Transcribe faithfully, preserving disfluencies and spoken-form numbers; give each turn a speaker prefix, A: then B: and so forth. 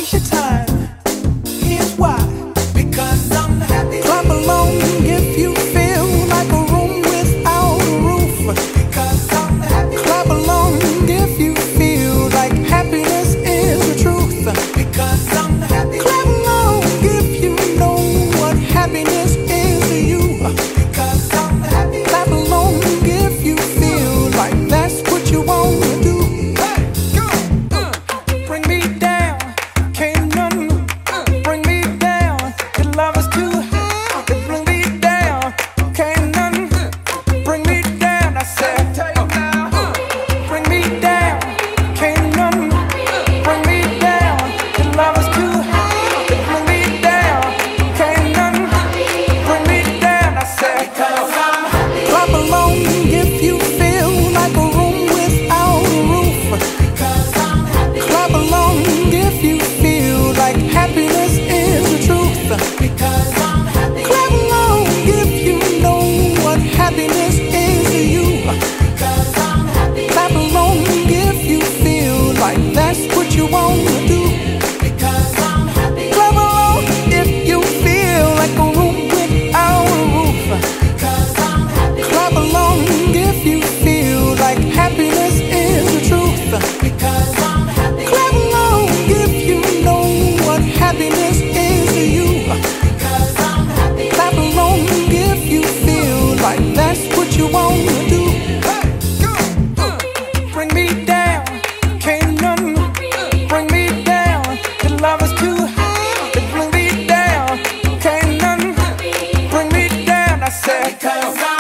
A: waste your time. Here's why. Because I'm happy. Clap along if you feel like a room without a roof. Because I'm happy. Clap along if you feel like happiness is the truth. Because I'm happy. Clap along if you know what happiness is to you. Because I'm happy. Clap along if you feel like that's what you want to do. Hey, go. Uh, bring me down. Can't none uh, bring me down. Your love is too high. It bring me down. Can't none uh, bring me down. I said, uh, bring me down. Can't none uh, bring me down. Your love is too high. It bring me down. Can't none uh, bring me down. I said, clap along if you feel like a room without a roof. Clap along if you feel like happiness is the truth. Because I'm happy. Clap along if you know what happiness is to you. Because I'm happy. Clap along if you feel like that's what you want to do. Because I'm happy. Clap along if you feel like a room without a roof. Because I'm happy. Clap along if you feel like happiness is the truth. Because I'm happy. Clap along if you know what happiness is to you. Because I'm happy. Clap along if you feel like that's what you want to do. Hey, go. Uh, bring me down. Can't none uh, bring me down. Your love is too high. It bring me down. Can't none uh, bring me down. I said, because